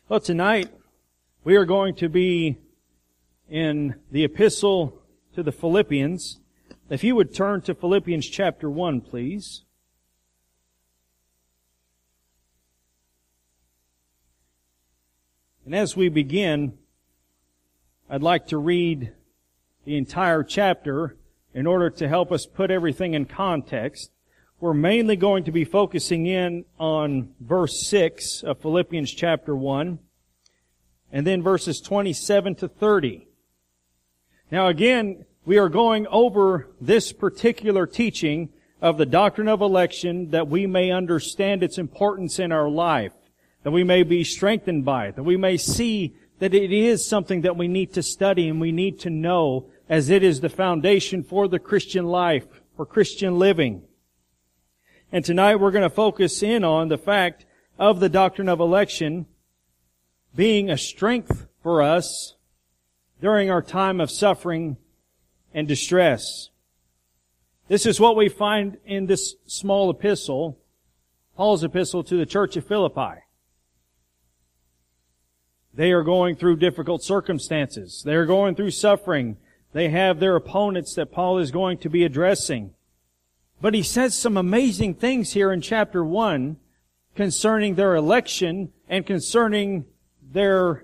Well, tonight we are going to be in the epistle to the Philippians. If you would turn to Philippians chapter 1, please. And as we begin, I'd like to read the entire chapter in order to help us put everything in context. We're mainly going to be focusing in on verse 6 of Philippians chapter 1, and then verses 27 to 30. Now again, we are going over this particular teaching of the doctrine of election that we may understand its importance in our life, that we may be strengthened by it, that we may see that it is something that we need to study and we need to know, as it is the foundation for the Christian life, for Christian living. And tonight we're going to focus in on the fact of the doctrine of election being a strength for us during our time of suffering and distress. This is what we find in this small epistle, Paul's epistle to the church of Philippi. They are going through difficult circumstances. They are going through suffering. They have their opponents that Paul is going to be addressing. But he says some amazing things here in chapter 1 concerning their election and concerning their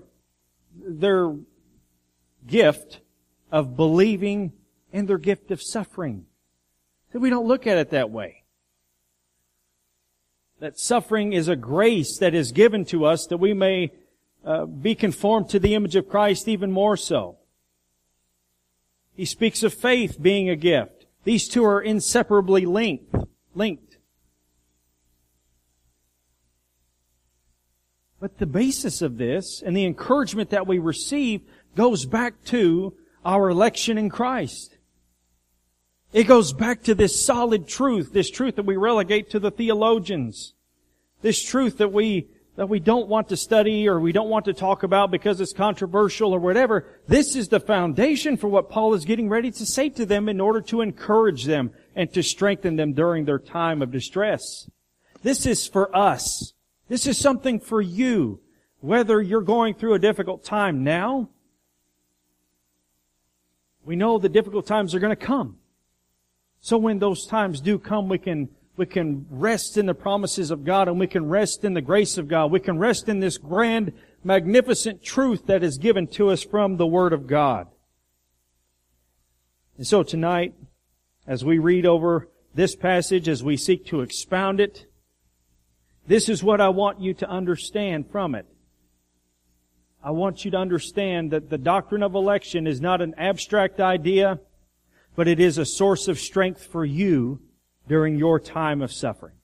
gift of believing and their gift of suffering. So we don't look at it that way. That suffering is a grace that is given to us that we may be conformed to the image of Christ even more so. He speaks of faith being a gift. These two are inseparably linked. But the basis of this and the encouragement that we receive goes back to our election in Christ. It goes back to this solid truth, this truth that we relegate to the theologians, this truth that we don't want to study or we don't want to talk about because it's controversial or whatever. This is the foundation for what Paul is getting ready to say to them in order to encourage them and to strengthen them during their time of distress. This is for us. This is something for you. Whether you're going through a difficult time now, we know the difficult times are going to come. So when those times do come, we can rest in the promises of God and we can rest in the grace of God. We can rest in this grand, magnificent truth that is given to us from the Word of God. And so tonight, as we read over this passage, as we seek to expound it, this is what I want you to understand from it. I want you to understand that the doctrine of election is not an abstract idea, but it is a source of strength for you during your time of suffering.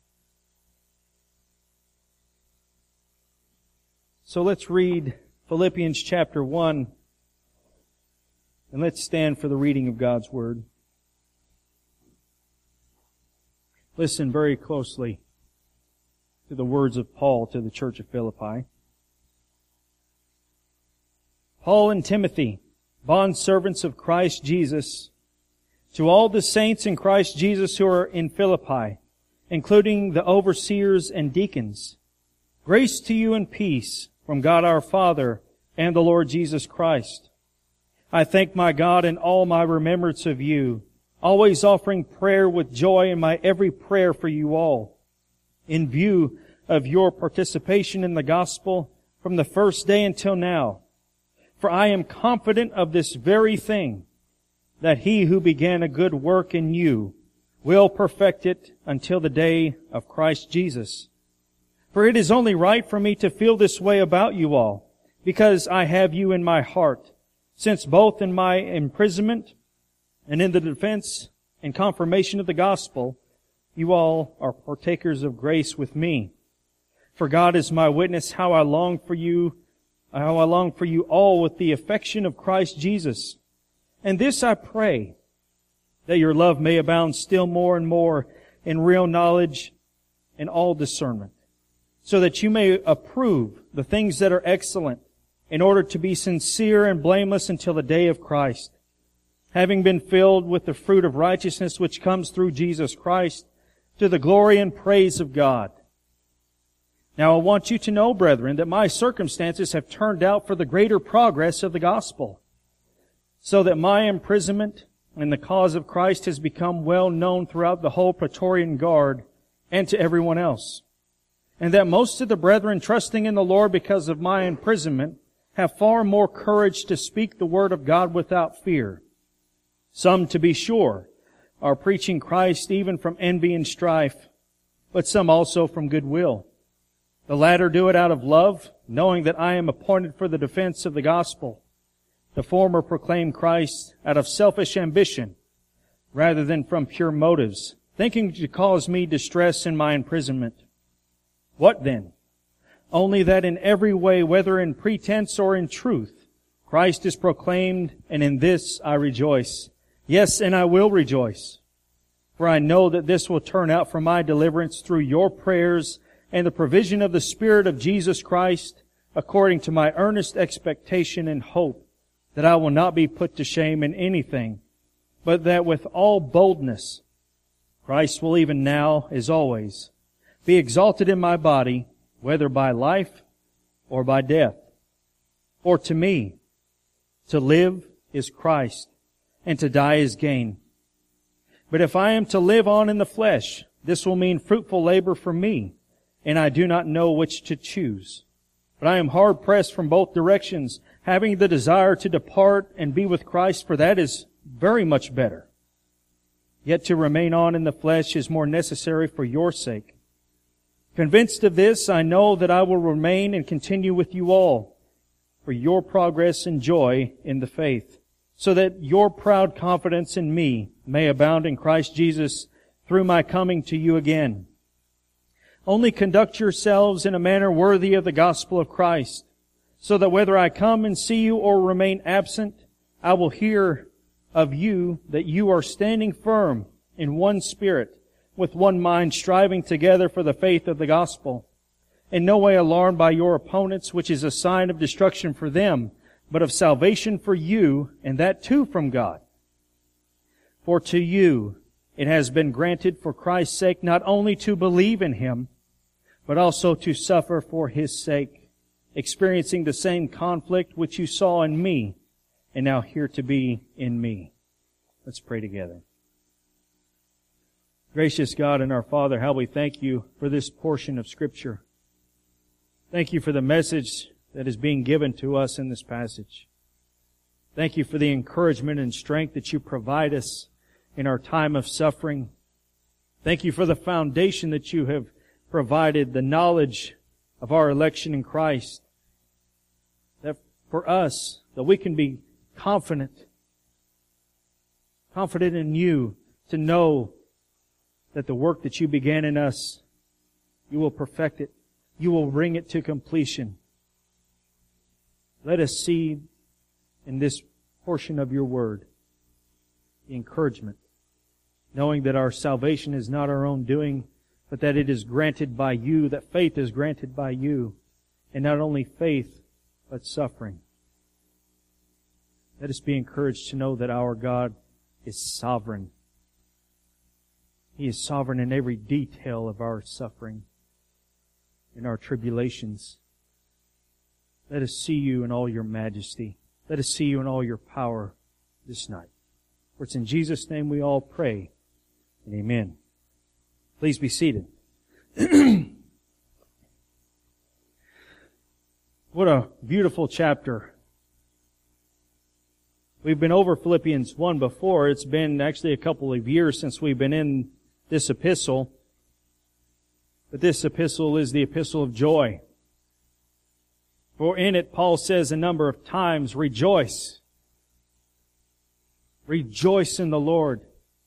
So let's read Philippians chapter 1, and let's stand for the reading of God's Word. Listen very closely to the words of Paul to the church of Philippi. Paul and Timothy, bondservants of Christ Jesus, to all the saints in Christ Jesus who are in Philippi, including the overseers and deacons, grace to you and peace from God our Father and the Lord Jesus Christ. I thank my God in all my remembrance of you, always offering prayer with joy in my every prayer for you all, in view of your participation in the gospel from the first day until now. For I am confident of this very thing, that He who began a good work in you will perfect it until the day of Christ Jesus. For it is only right for me to feel this way about you all, because I have you in my heart, since both in my imprisonment and in the defense and confirmation of the gospel, you all are partakers of grace with me. For God is my witness how I long for you all with the affection of Christ Jesus. And this I pray, that your love may abound still more and more in real knowledge and all discernment, so that you may approve the things that are excellent, in order to be sincere and blameless until the day of Christ, having been filled with the fruit of righteousness which comes through Jesus Christ, to the glory and praise of God. Now I want you to know, brethren, that my circumstances have turned out for the greater progress of the gospel, so that my imprisonment in the cause of Christ has become well known throughout the whole Praetorian Guard and to everyone else, and that most of the brethren trusting in the Lord because of my imprisonment have far more courage to speak the word of God without fear. Some, to be sure, are preaching Christ even from envy and strife, but some also from goodwill. The latter do it out of love, knowing that I am appointed for the defense of the gospel. The former proclaim Christ out of selfish ambition, rather than from pure motives, thinking to cause me distress in my imprisonment. What then? Only that in every way, whether in pretense or in truth, Christ is proclaimed, and in this I rejoice. Yes, and I will rejoice. For I know that this will turn out for my deliverance through your prayers and the provision of the Spirit of Jesus Christ, according to my earnest expectation and hope, that I will not be put to shame in anything, but that with all boldness Christ will even now, as always, be exalted in my body, whether by life or by death. For to me, to live is Christ, and to die is gain. But if I am to live on in the flesh, this will mean fruitful labor for me, and I do not know which to choose. But I am hard pressed from both directions, having the desire to depart and be with Christ, for that is very much better. Yet to remain on in the flesh is more necessary for your sake. Convinced of this, I know that I will remain and continue with you all for your progress and joy in the faith, so that your proud confidence in me may abound in Christ Jesus through my coming to you again. Only conduct yourselves in a manner worthy of the gospel of Christ, so that whether I come and see you or remain absent, I will hear of you that you are standing firm in one spirit, with one mind, striving together for the faith of the gospel, in no way alarmed by your opponents, which is a sign of destruction for them, but of salvation for you, and that too from God. For to you it has been granted for Christ's sake not only to believe in Him, but also to suffer for His sake, experiencing the same conflict which you saw in me, and now here to be in me. Let's pray together. Gracious God and our Father, how we thank you for this portion of Scripture. Thank you for the message that is being given to us in this passage. Thank you for the encouragement and strength that you provide us in our time of suffering. Thank you for the foundation that you have provided, the knowledge of our election in Christ. That for us, that we can be confident in you, to know that the work that you began in us, you will perfect it. You will bring it to completion. Let us see in this portion of your word the encouragement, knowing that our salvation is not our own doing, but that it is granted by you, that faith is granted by you, and not only faith, but suffering. Let us be encouraged to know that our God is sovereign. He is sovereign in every detail of our suffering, in our tribulations. Let us see you in all your majesty. Let us see you in all your power this night. For it's in Jesus' name we all pray. And amen. Please be seated. What a beautiful chapter. We've been over Philippians 1 before. It's been actually a couple of years since we've been in this epistle. But this epistle is the epistle of joy. For in it, Paul says a number of times, rejoice. Rejoice in the Lord.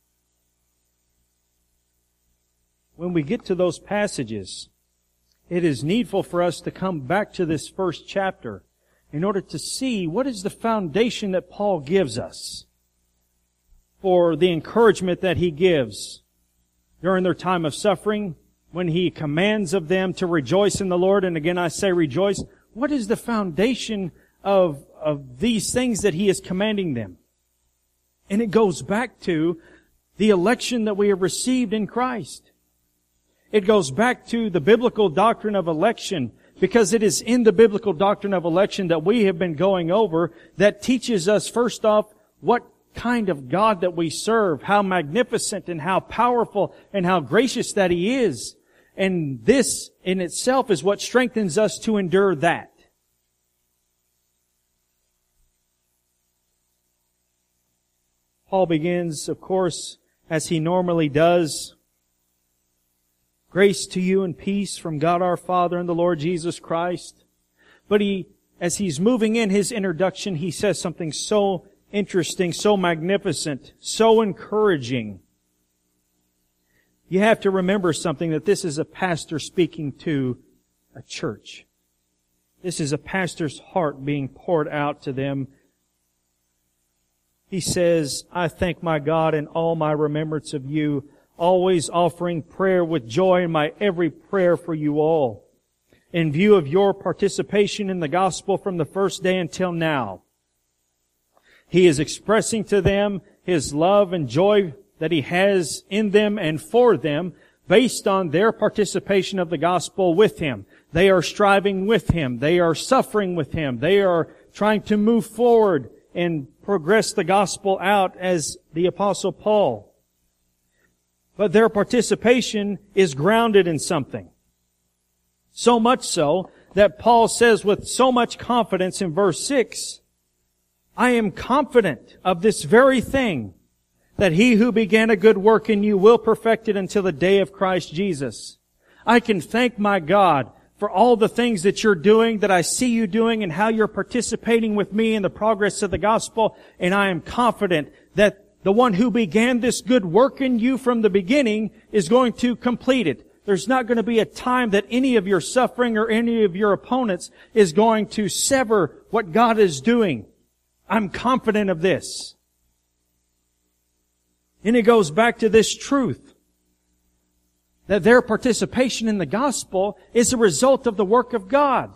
When we get to those passages, it is needful for us to come back to this first chapter in order to see what is the foundation that Paul gives us for the encouragement that he gives during their time of suffering, when he commands of them to rejoice in the Lord. And again, I say rejoice. What is the foundation of these things that he is commanding them? And it goes back to the election that we have received in Christ. It goes back to the biblical doctrine of election, because it is in the biblical doctrine of election that we have been going over that teaches us, first off, what kind of God that we serve, how magnificent and how powerful and how gracious that He is. And this in itself is what strengthens us to endure that. Paul begins, of course, as he normally does, grace to you and peace from God our Father and the Lord Jesus Christ. But as he's moving in his introduction, he says something so interesting, so magnificent, so encouraging. You have to remember something, that this is a pastor speaking to a church. This is a pastor's heart being poured out to them. He says, I thank my God in all my remembrance of you, always offering prayer with joy in my every prayer for you all, in view of your participation in the gospel from the first day until now. He is expressing to them His love and joy that He has in them and for them based on their participation of the gospel with Him. They are striving with Him. They are suffering with Him. They are trying to move forward and progress the gospel out as the Apostle Paul. But their participation is grounded in something. So much so that Paul says with so much confidence in verse 6, I am confident of this very thing, that He who began a good work in you will perfect it until the day of Christ Jesus. I can thank my God for all the things that you're doing, that I see you doing, and how you're participating with me in the progress of the gospel. And I am confident that the one who began this good work in you from the beginning is going to complete it. There's not going to be a time that any of your suffering or any of your opponents is going to sever what God is doing. I'm confident of this. And it goes back to this truth, that their participation in the gospel is a result of the work of God.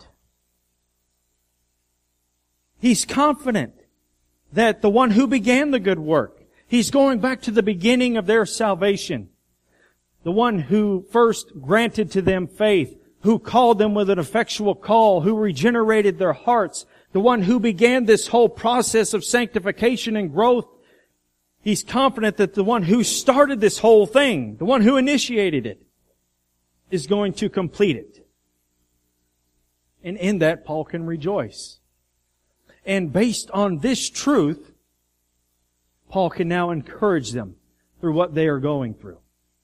He's confident that the one who began the good work, He's going back to the beginning of their salvation. The one who first granted to them faith, who called them with an effectual call, who regenerated their hearts, the one who began this whole process of sanctification and growth. He's confident that the one who started this whole thing, the one who initiated it, is going to complete it. And in that, Paul can rejoice. And based on this truth, Paul can now encourage them through what they are going through.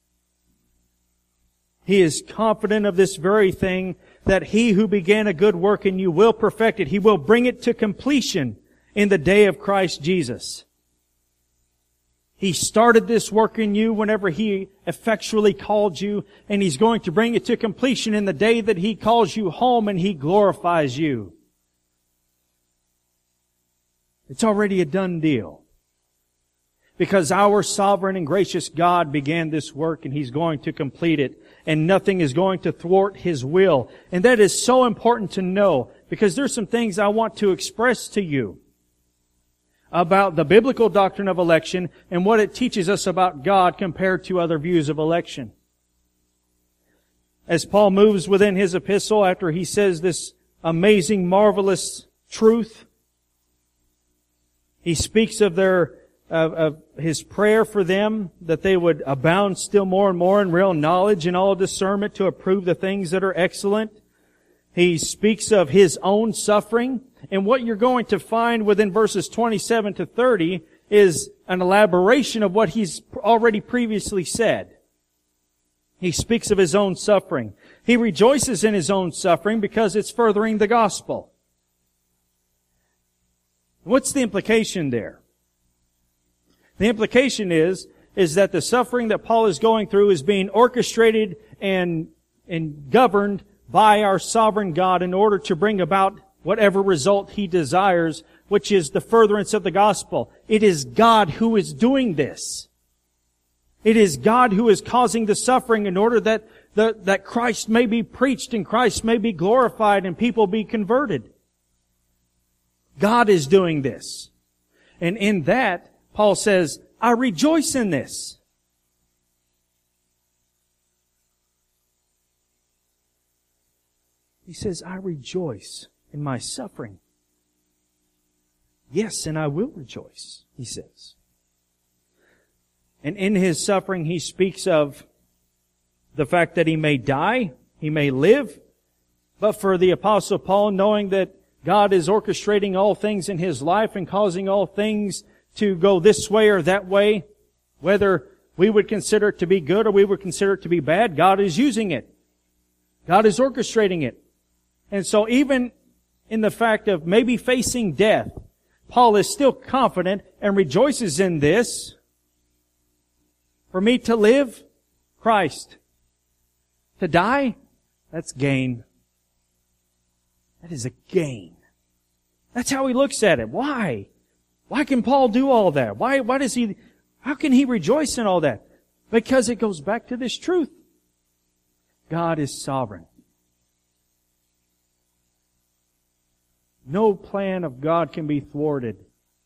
He is confident of this very thing, that He who began a good work in you will perfect it. He will bring it to completion in the day of Christ Jesus. He started this work in you whenever He effectually called you, and He's going to bring it to completion in the day that He calls you home and He glorifies you. It's already a done deal. Because our sovereign and gracious God began this work, and He's going to complete it, and nothing is going to thwart His will. And that is so important to know, because there's some things I want to express to you about the biblical doctrine of election and what it teaches us about God compared to other views of election. As Paul moves within his epistle, after he says this amazing, marvelous truth, he speaks of his prayer for them, that they would abound still more and more in real knowledge and all discernment to approve the things that are excellent. He speaks of his own suffering. And what you're going to find within verses 27 to 30 is an elaboration of what he's already previously said. He speaks of his own suffering. He rejoices in his own suffering because it's furthering the gospel. What's the implication there? The implication is that the suffering that Paul is going through is being orchestrated and governed by our sovereign God in order to bring about whatever result He desires, which is the furtherance of the gospel. It is God who is doing this. It is God who is causing the suffering in order that Christ may be preached and Christ may be glorified and people be converted. God is doing this. And in that, Paul says, I rejoice in this. He says, I rejoice in my suffering. Yes, and I will rejoice, he says. And in his suffering, he speaks of the fact that he may die, he may live. But for the Apostle Paul, knowing that God is orchestrating all things in his life and causing all things to go this way or that way, whether we would consider it to be good or we would consider it to be bad, God is using it. God is orchestrating it. And so even in the fact of maybe facing death, Paul is still confident and rejoices in this. For me to live, Christ. To die, that's gain. That is a gain. That's how he looks at it. Why? Why can Paul do all that? How can he rejoice in all that? Because it goes back to this truth. God is sovereign. No plan of God can be thwarted.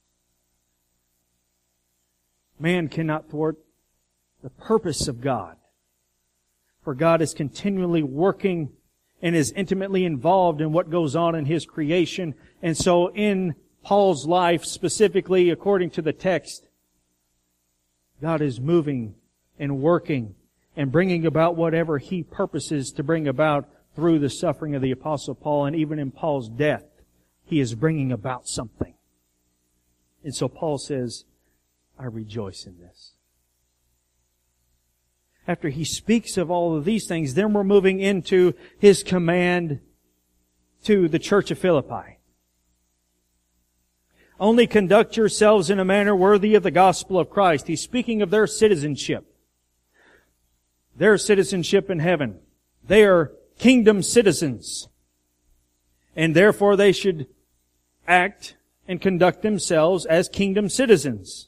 Man cannot thwart the purpose of God. For God is continually working and is intimately involved in what goes on in His creation. And so in Paul's life, specifically according to the text, God is moving and working and bringing about whatever He purposes to bring about through the suffering of the Apostle Paul. And even in Paul's death, He is bringing about something. And so Paul says, I rejoice in this. After he speaks of all of these things, then we're moving into his command to the church of Philippi. Only conduct yourselves in a manner worthy of the gospel of Christ. He's speaking of their citizenship. Their citizenship in heaven. They are kingdom citizens. And therefore they should act and conduct themselves as kingdom citizens.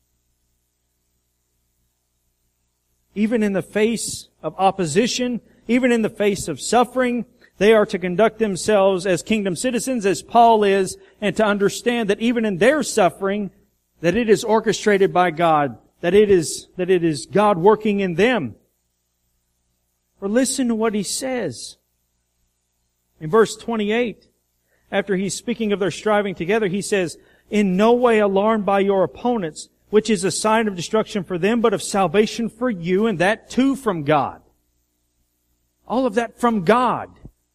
Even in the face of opposition, even in the face of suffering, they are to conduct themselves as kingdom citizens, as Paul is, and to understand that even in their suffering, that it is orchestrated by God, that it is God working in them. For listen to what he says. In verse 28, after he's speaking of their striving together, he says, in no way alarmed by your opponents, which is a sign of destruction for them, but of salvation for you, and that too from God. All of that from God.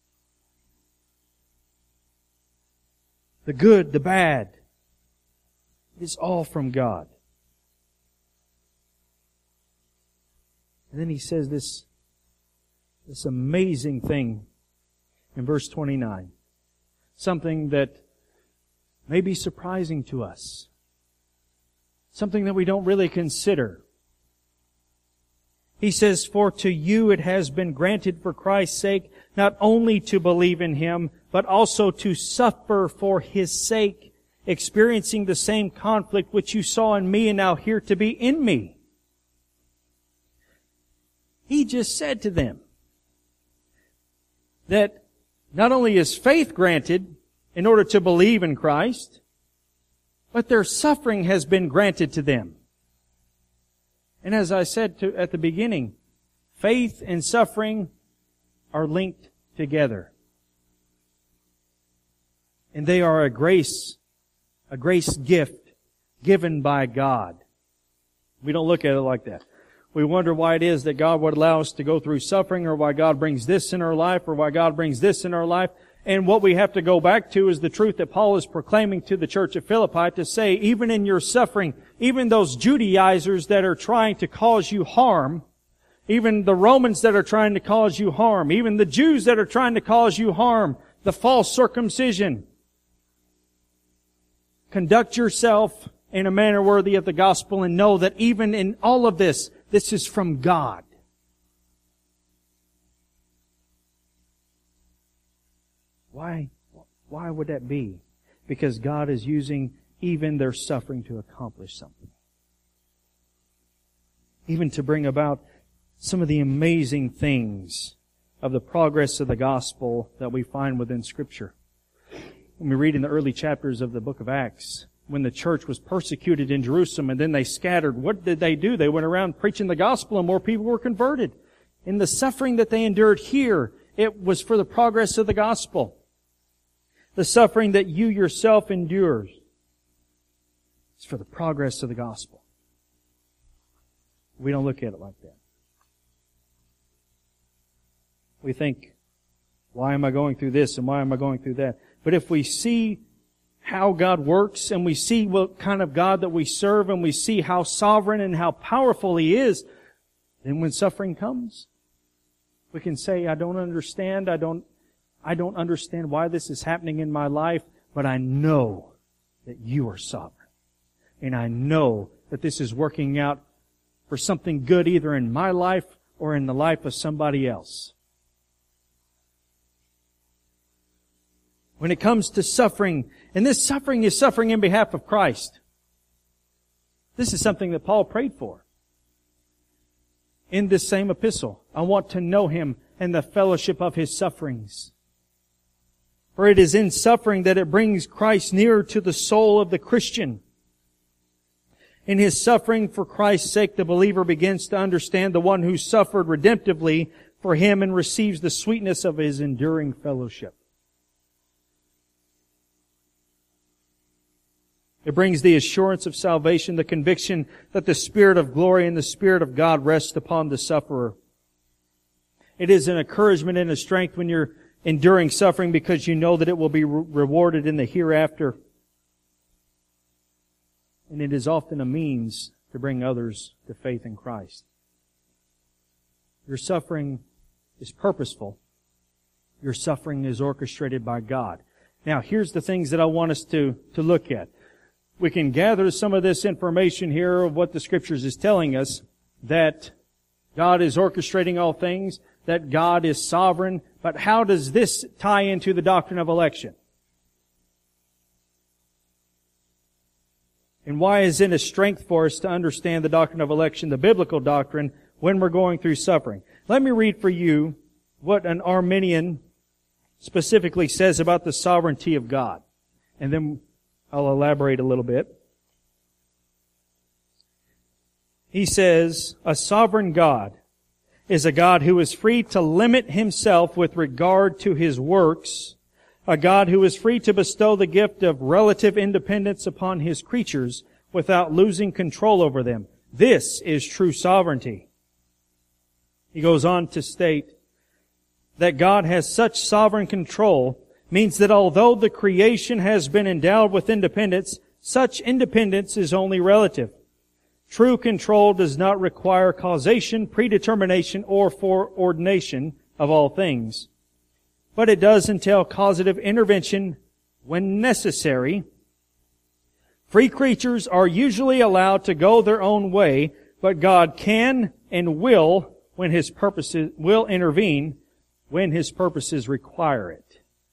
The good, the bad. It is all from God. And then he says this amazing thing in verse 29. Something that may be surprising to us. Something that we don't really consider. He says, for to you it has been granted for Christ's sake, not only to believe in Him, but also to suffer for His sake, experiencing the same conflict which you saw in me and now hear to be in me. He just said to them that not only is faith granted in order to believe in Christ, but their suffering has been granted to them. And as I said at the beginning, faith and suffering are linked together. And they are a grace gift given by God. We don't look at it like that. We wonder why it is that God would allow us to go through suffering, or why God brings this in our life, or why God brings this in our life. And what we have to go back to is the truth that Paul is proclaiming to the church of Philippi, to say, even in your suffering, even those Judaizers that are trying to cause you harm, even the Romans that are trying to cause you harm, even the Jews that are trying to cause you harm, the false circumcision, conduct yourself in a manner worthy of the gospel, and know that even in all of this, this is from God. Why would that be? Because God is using even their suffering to accomplish something. Even to bring about some of the amazing things of the progress of the gospel that we find within Scripture. When we read in the early chapters of the book of Acts, when the church was persecuted in Jerusalem and then they scattered, what did they do? They went around preaching the gospel and more people were converted. In the suffering that they endured here, it was for the progress of the gospel. The suffering that you yourself endure is for the progress of the gospel. We don't look at it like that. We think, why am I going through this and why am I going through that? But if we see how God works and we see what kind of God that we serve and we see how sovereign and how powerful He is, then when suffering comes, we can say, I don't understand. I don't understand why this is happening in my life, but I know that You are sovereign. And I know that this is working out for something good either in my life or in the life of somebody else. When it comes to suffering, and this suffering is suffering in behalf of Christ. This is something that Paul prayed for. In this same epistle, I want to know Him and the fellowship of His sufferings. For it is in suffering that it brings Christ nearer to the soul of the Christian. In his suffering for Christ's sake, the believer begins to understand the one who suffered redemptively for him and receives the sweetness of His enduring fellowship. It brings the assurance of salvation, the conviction that the Spirit of glory and the Spirit of God rest upon the sufferer. It is an encouragement and a strength when you're enduring suffering because you know that it will be rewarded in the hereafter. And it is often a means to bring others to faith in Christ. Your suffering is purposeful. Your suffering is orchestrated by God. Now, here's the things that I want us to look at. We can gather some of this information here of what the Scriptures is telling us, that God is orchestrating all things, that God is sovereign, but how does this tie into the doctrine of election? And why is it a strength for us to understand the doctrine of election, the biblical doctrine, when we're going through suffering? Let me read for you what an Arminian specifically says about the sovereignty of God. And then I'll elaborate a little bit. He says, a sovereign God is a God who is free to limit Himself with regard to His works, a God who is free to bestow the gift of relative independence upon His creatures without losing control over them. This is true sovereignty. He goes on to state that God has such sovereign control means that although the creation has been endowed with independence, such independence is only relative. True control does not require causation, predetermination, or foreordination of all things, but it does entail causative intervention when necessary. Free creatures are usually allowed to go their own way, but God can and will, when His purposes will intervene, when His purposes require it.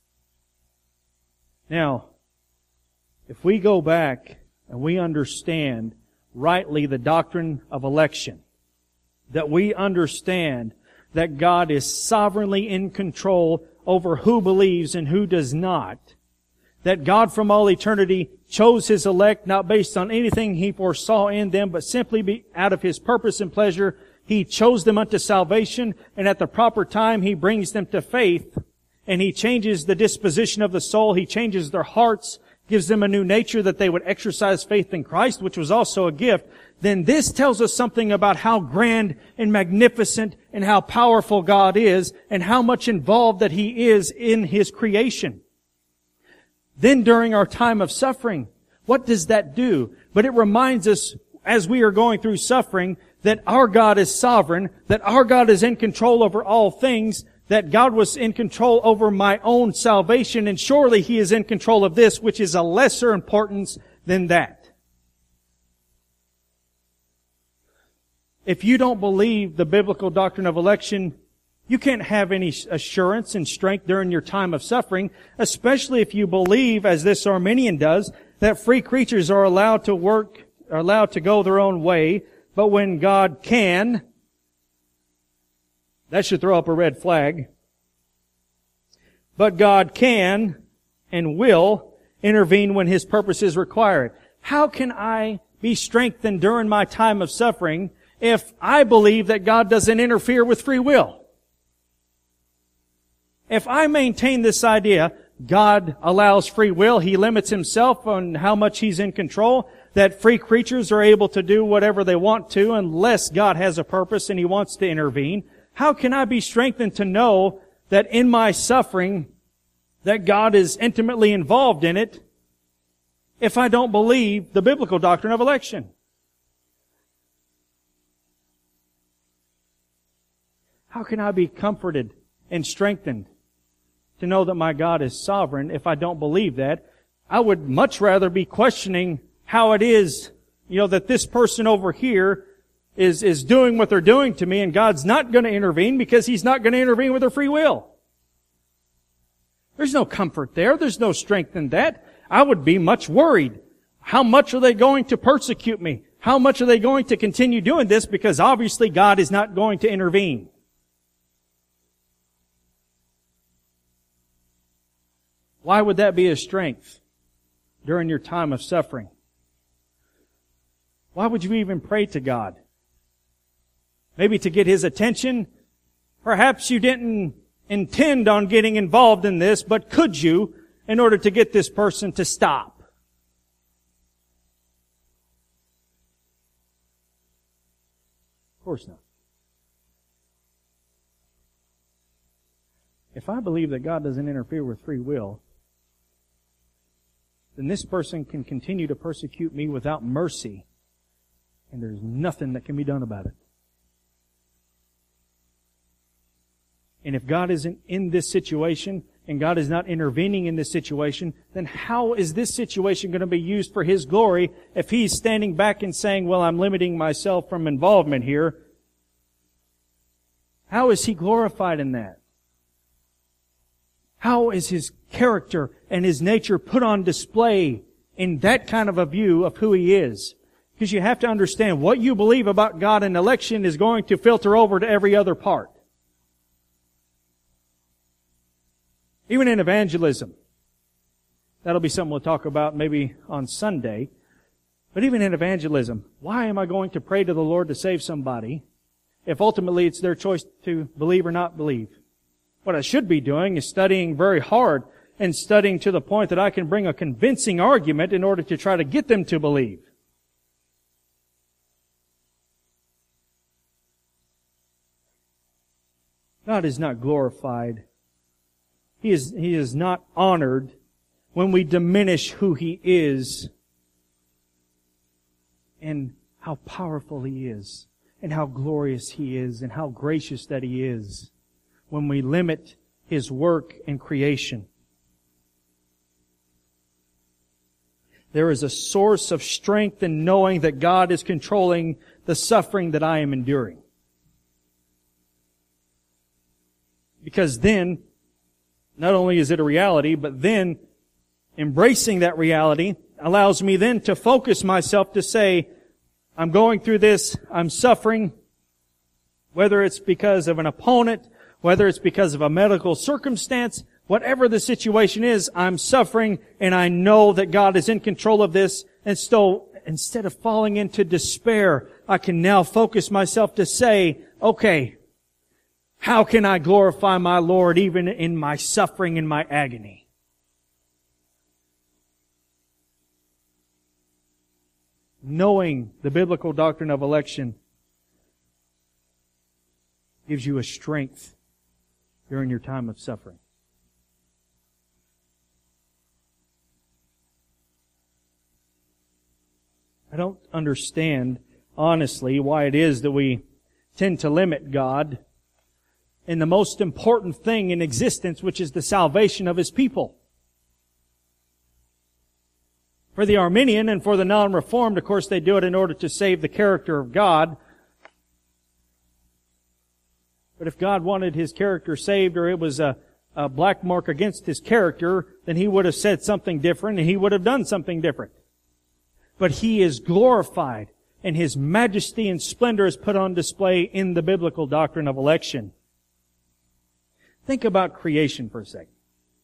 Now, if we go back and we understand rightly the doctrine of election, that we understand that God is sovereignly in control over who believes and who does not, that God from all eternity chose His elect not based on anything He foresaw in them, but simply out of His purpose and pleasure, He chose them unto salvation, and at the proper time He brings them to faith, and He changes the disposition of the soul. He changes their hearts, gives them a new nature that they would exercise faith in Christ, which was also a gift. Then this tells us something about how grand and magnificent and how powerful God is and how much involved that He is in His creation. Then during our time of suffering, what does that do? But it reminds us, as we are going through suffering, that our God is sovereign, that our God is in control over all things, that God was in control over my own salvation, and surely He is in control of this, which is a lesser importance than that. If you don't believe the biblical doctrine of election, you can't have any assurance and strength during your time of suffering, especially if you believe, as this Arminian does, that free creatures are allowed to go their own way, but when God can, that should throw up a red flag. But God can and will intervene when His purposes require it. How can I be strengthened during my time of suffering if I believe that God doesn't interfere with free will? If I maintain this idea, God allows free will, He limits Himself on how much He's in control, that free creatures are able to do whatever they want to unless God has a purpose and He wants to intervene, how can I be strengthened to know that in my suffering, that God is intimately involved in it, if I don't believe the biblical doctrine of election? How can I be comforted and strengthened to know that my God is sovereign if I don't believe that? I would much rather be questioning how it is, that this person over here is doing what they're doing to me, and God's not going to intervene because He's not going to intervene with their free will. There's no comfort there. There's no strength in that. I would be much worried. How much are they going to persecute me? How much are they going to continue doing this? Because obviously God is not going to intervene. Why would that be a strength during your time of suffering? Why would you even pray to God? Maybe to get His attention? Perhaps you didn't intend on getting involved in this, but could you in order to get this person to stop? Of course not. If I believe that God doesn't interfere with free will, then this person can continue to persecute me without mercy, and there's nothing that can be done about it. And if God isn't in this situation, and God is not intervening in this situation, then how is this situation going to be used for His glory if He's standing back and saying, well, I'm limiting myself from involvement here? How is He glorified in that? How is His character and His nature put on display in that kind of a view of who He is? Because you have to understand what you believe about God and election is going to filter over to every other part. Even in evangelism. That'll be something we'll talk about maybe on Sunday. But even in evangelism, why am I going to pray to the Lord to save somebody if ultimately it's their choice to believe or not believe? What I should be doing is studying very hard and studying to the point that I can bring a convincing argument in order to try to get them to believe. God is not glorified. He is not honored when we diminish who He is and how powerful He is and how glorious He is and how gracious that He is, when we limit His work and creation. There is a source of strength in knowing that God is controlling the suffering that I am enduring. Because then, not only is it a reality, but then embracing that reality allows me then to focus myself to say, I'm going through this, I'm suffering, whether it's because of an opponent, whether it's because of a medical circumstance, whatever the situation is, I'm suffering, and I know that God is in control of this. And so, instead of falling into despair, I can now focus myself to say, okay, how can I glorify my Lord even in my suffering and my agony? Knowing the biblical doctrine of election gives you a strength during your time of suffering. I don't understand, honestly, why it is that we tend to limit God in the most important thing in existence, which is the salvation of His people. For the Arminian and for the non-Reformed, of course, they do it in order to save the character of God. But if God wanted His character saved, or it was a black mark against His character, then He would have said something different and He would have done something different. But He is glorified, and His majesty and splendor is put on display in the biblical doctrine of election. Think about creation for a second.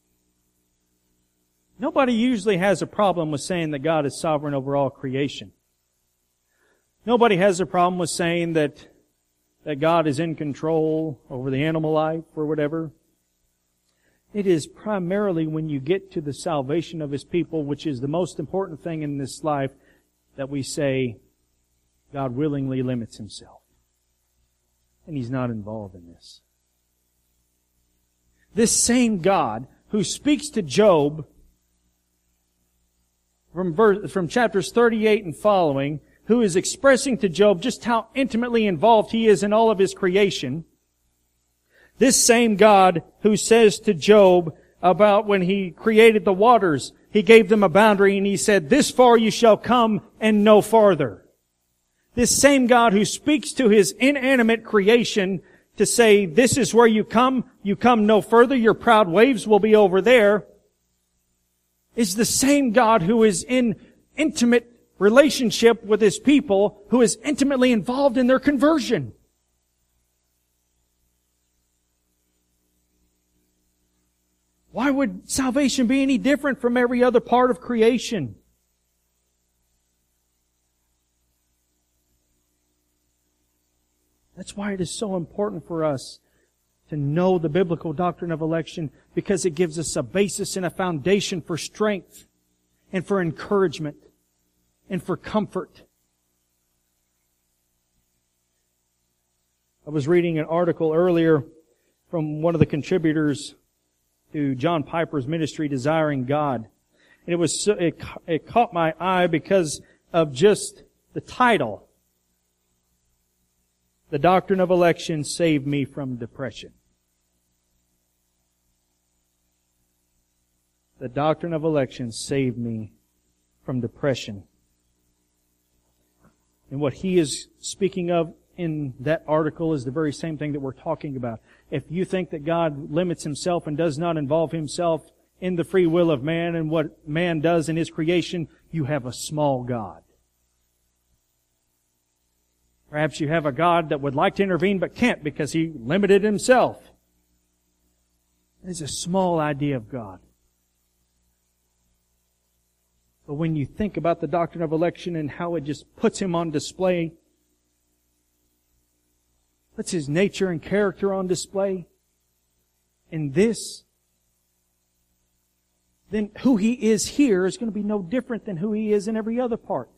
Nobody usually has a problem with saying that God is sovereign over all creation. Nobody has a problem with saying that God is in control over the animal life or whatever. It is primarily when you get to the salvation of His people, which is the most important thing in this life, that we say God willingly limits Himself. And He's not involved in this. This same God who speaks to Job from chapters 38 and following, who is expressing to Job just how intimately involved he is in all of his creation. This same God who says to Job about when He created the waters, He gave them a boundary and He said, "This far you shall come and no farther." This same God who speaks to His inanimate creation to say, "This is where you come no further, your proud waves will be over there," is the same God who is in intimate relationship with His people, who is intimately involved in their conversion. Why would salvation be any different from every other part of creation? That's why it is so important for us to know the biblical doctrine of election, because it gives us a basis and a foundation for strength and for encouragement and for comfort. I was reading an article earlier from one of the contributors to John Piper's ministry, Desiring God. And it caught my eye because of just the title. The Doctrine of Election Saved Me from Depression. The Doctrine of Election saved me from depression. And what he is speaking of in that article is the very same thing that we're talking about. If you think that God limits Himself and does not involve Himself in the free will of man and what man does in his creation, you have a small God. Perhaps you have a God that would like to intervene but can't because He limited Himself. It's a small idea of God. But when you think about the doctrine of election and how it just puts Him on display, puts His nature and character on display in this, then who He is here is going to be no different than who He is in every other part.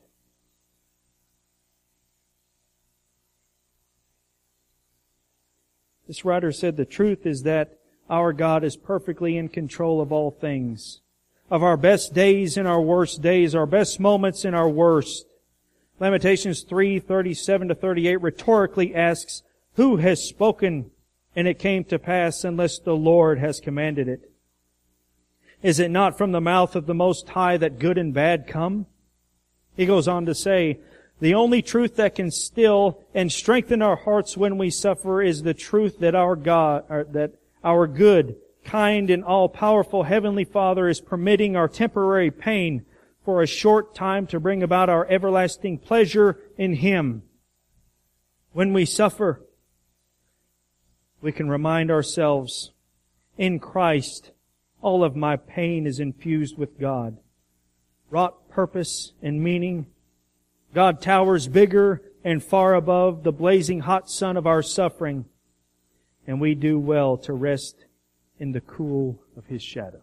This writer said the truth is that our God is perfectly in control of all things. Of our best days and our worst days, our best moments and our worst. Lamentations 3:37-38 rhetorically asks, "Who has spoken and it came to pass unless the Lord has commanded it? Is it not from the mouth of the Most High that good and bad come?" He goes on to say, "The only truth that can still and strengthen our hearts when we suffer is the truth that our God, that our good, kind, and all-powerful Heavenly Father is permitting our temporary pain for a short time to bring about our everlasting pleasure in Him. When we suffer, we can remind ourselves, in Christ, all of my pain is infused with God. Wrought purpose and meaning. God towers bigger and far above the blazing hot sun of our suffering, and we do well to rest in the cool of His shadow."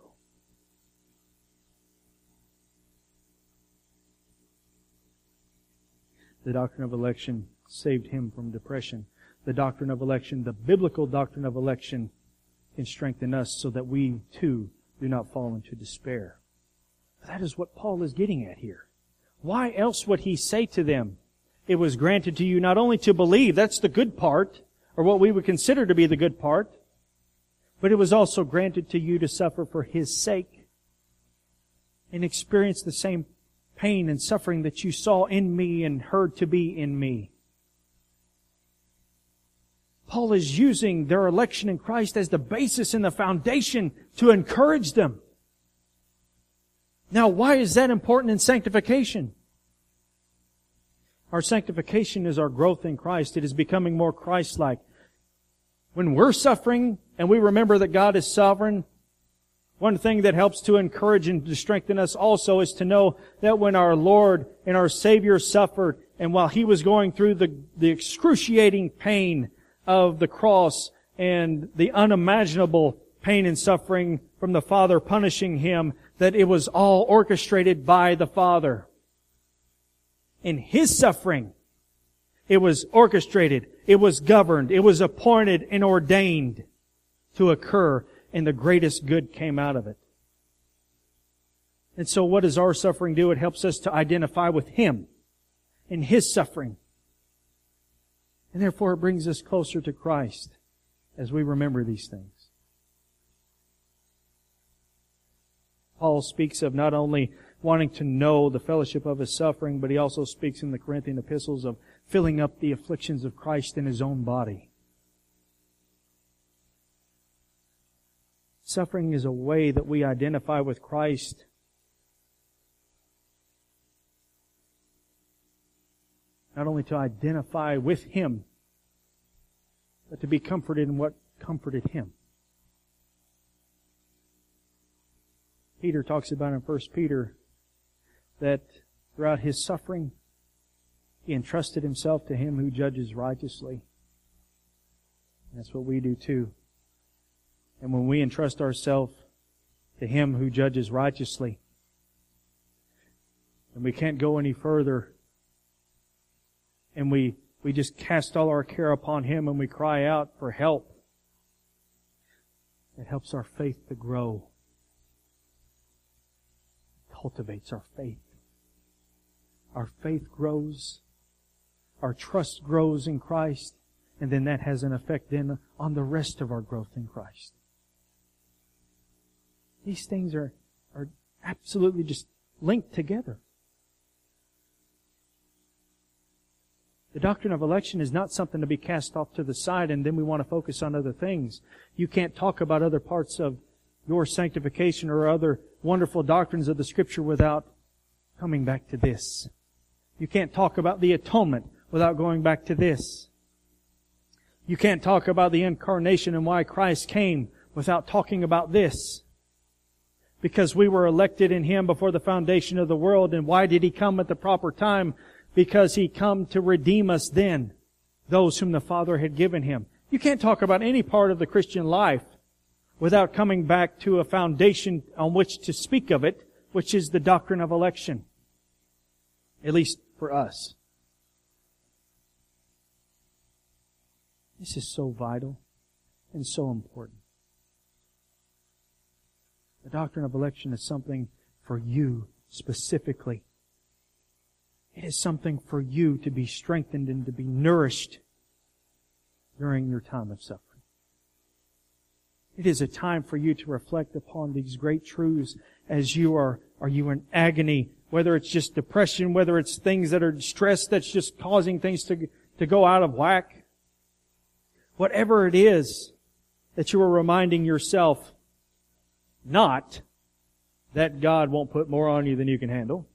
The doctrine of election saved him from depression. The doctrine of election, the biblical doctrine of election, can strengthen us so that we too do not fall into despair. That is what Paul is getting at here. Why else would he say to them, "It was granted to you not only to believe," that's the good part, or what we would consider to be the good part, "but it was also granted to you to suffer for His sake and experience the same pain and suffering that you saw in me and heard to be in me." Paul is using their election in Christ as the basis and the foundation to encourage them. Now, why is that important in sanctification? Our sanctification is our growth in Christ. It is becoming more Christ-like. When we're suffering and we remember that God is sovereign, one thing that helps to encourage and to strengthen us also is to know that when our Lord and our Savior suffered, and while He was going through the excruciating pain of the cross and the unimaginable pain and suffering from the Father punishing Him, that it was all orchestrated by the Father. In His suffering, it was orchestrated, it was governed, it was appointed and ordained to occur, and the greatest good came out of it. And so what does our suffering do? It helps us to identify with Him in His suffering. And therefore it brings us closer to Christ as we remember these things. Paul speaks of not only wanting to know the fellowship of His suffering, but he also speaks in the Corinthian epistles of filling up the afflictions of Christ in His own body. Suffering is a way that we identify with Christ. Not only to identify with Him, but to be comforted in what comforted Him. Peter talks about in 1 Peter that throughout his suffering, he entrusted himself to Him who judges righteously. And that's what we do too. And when we entrust ourselves to Him who judges righteously, and we can't go any further, and we just cast all our care upon Him and we cry out for help, it helps our faith to grow. It cultivates our faith. Our faith grows. Our trust grows in Christ. And then that has an effect then on the rest of our growth in Christ. These things are absolutely just linked together. The doctrine of election is not something to be cast off to the side and then we want to focus on other things. You can't talk about other parts of your sanctification or other wonderful doctrines of the Scripture without coming back to this. You can't talk about the atonement without going back to this. You can't talk about the incarnation and why Christ came without talking about this. Because we were elected in Him before the foundation of the world. And why did He come at the proper time? Because He come to redeem us then, those whom the Father had given Him. You can't talk about any part of the Christian life without coming back to a foundation on which to speak of it, which is the doctrine of election. At least for us. This is so vital and so important. The doctrine of election is something for you specifically. It is something for you to be strengthened and to be nourished during your time of suffering. It is a time for you to reflect upon these great truths as you are in agony, whether it's just depression, whether it's things that are stress that's just causing things to go out of whack. Whatever it is that you are reminding yourself, not that God won't put more on you than you can handle,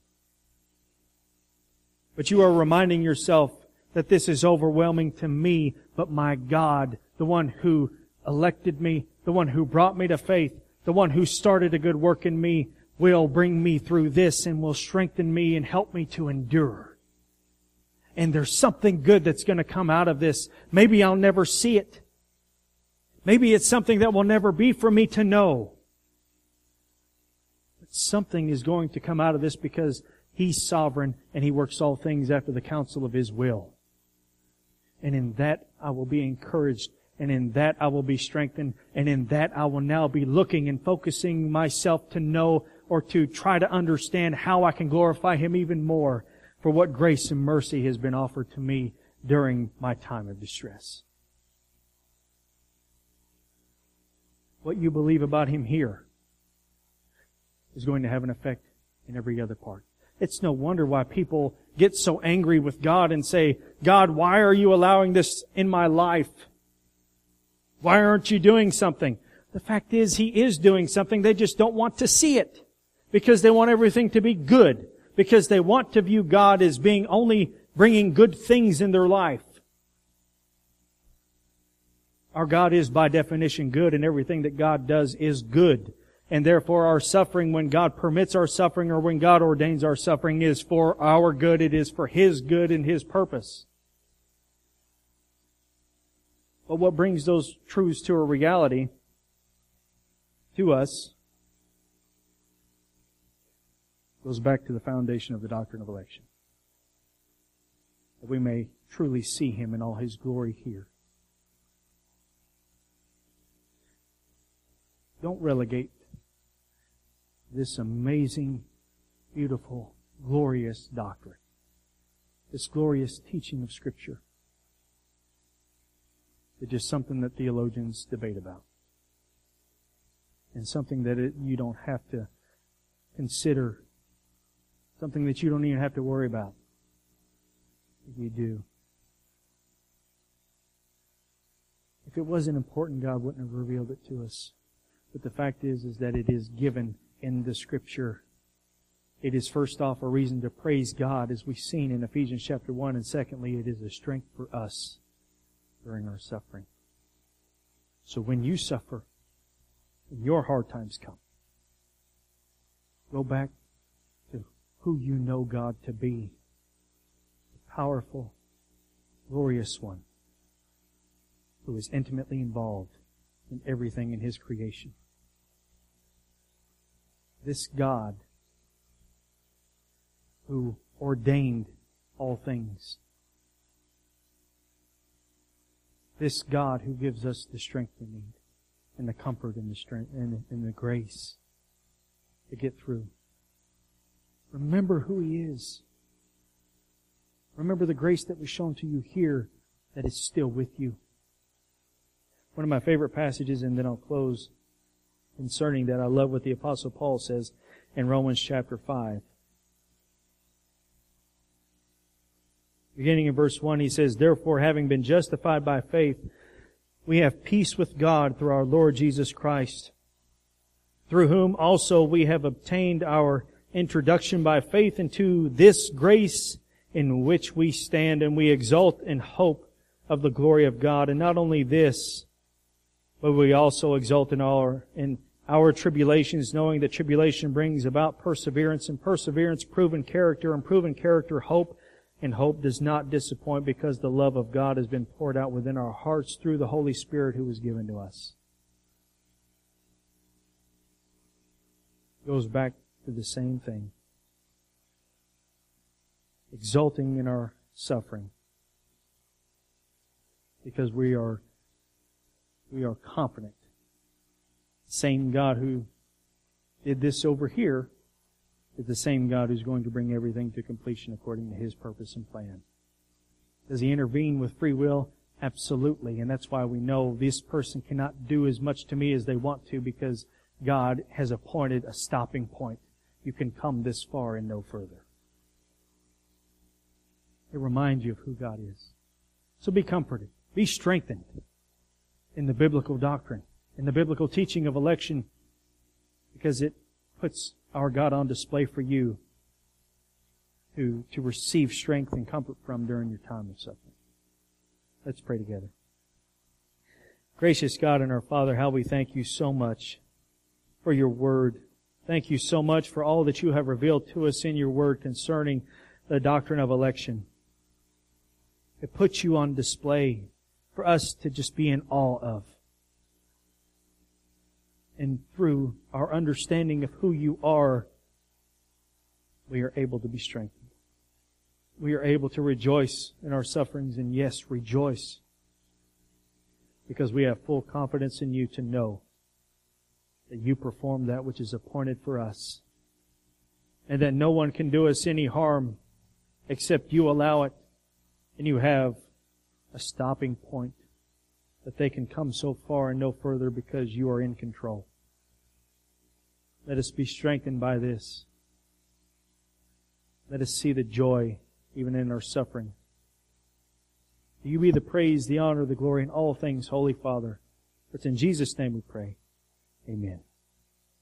but you are reminding yourself that this is overwhelming to me, but my God, the one who elected me, the one who brought me to faith, the one who started a good work in me, will bring me through this and will strengthen me and help me to endure. And there's something good that's going to come out of this. Maybe I'll never see it. Maybe it's something that will never be for me to know. But something is going to come out of this because He's sovereign and He works all things after the counsel of His will. And in that I will be encouraged, and in that I will be strengthened, and in that I will now be looking and focusing myself to know or to try to understand how I can glorify Him even more for what grace and mercy has been offered to me during my time of distress. What you believe about Him here is going to have an effect in every other part. It's no wonder why people get so angry with God and say, God, why are you allowing this in my life? Why aren't you doing something? The fact is, He is doing something. They just don't want to see it because they want everything to be good, because they want to view God as being only bringing good things in their life. Our God is by definition good, and everything that God does is good. And therefore our suffering, when God permits our suffering or when God ordains our suffering, is for our good. It is for His good and His purpose. But what brings those truths to a reality to us goes back to the foundation of the doctrine of election. That we may truly see Him in all His glory here. Don't relegate this amazing, beautiful, glorious doctrine, this glorious teaching of Scripture, to just something that theologians debate about. And something that you don't have to consider, something that you don't even have to worry about. If you do. If it wasn't important, God wouldn't have revealed it to us. But the fact is that it is given in the Scripture. It is first off a reason to praise God, as we've seen in Ephesians chapter 1, and secondly, it is a strength for us during our suffering. So when you suffer, when your hard times come, go back to who you know God to be. The powerful, glorious One who is intimately involved in everything in His creation. This God who ordained all things. This God who gives us the strength we need, and the comfort and the strength and the grace to get through. Remember who He is. Remember the grace that was shown to you here, that is still with you. One of my favorite passages, and then I'll close, concerning that, I love what the Apostle Paul says in Romans chapter 5. Beginning in verse 1, he says, "Therefore, having been justified by faith, we have peace with God through our Lord Jesus Christ, through whom also we have obtained our introduction by faith into this grace in which we stand, and we exult in hope of the glory of God. And not only this, but we also exult in our tribulations, knowing that tribulation brings about perseverance, and perseverance proven character, and proven character hope. And hope does not disappoint, because the love of God has been poured out within our hearts through the Holy Spirit who was given to us." It goes back to the same thing. Exulting in our suffering, because we are confident. The same God who did this over here is the same God who's going to bring everything to completion according to His purpose and plan. Does He intervene with free will? Absolutely. And that's why we know this person cannot do as much to me as they want to, because God has appointed a stopping point. You can come this far and no further. It reminds you of who God is. So be comforted. Be strengthened in the biblical doctrine, in the biblical teaching of election, because it puts our God on display for you to receive strength and comfort from during your time of suffering. Let's pray together. Gracious God and our Father, how we thank You so much for Your Word. Thank You so much for all that You have revealed to us in Your Word concerning the doctrine of election. It puts You on display for us to just be in awe of. And through our understanding of who You are, we are able to be strengthened. We are able to rejoice in our sufferings, and yes, rejoice, because we have full confidence in You to know that You perform that which is appointed for us, and that no one can do us any harm except You allow it, and You have a stopping point, that they can come so far and no further because You are in control. Let us be strengthened by this. Let us see the joy even in our suffering. To You be the praise, the honor, the glory in all things, Holy Father. For it's in Jesus' name we pray. Amen.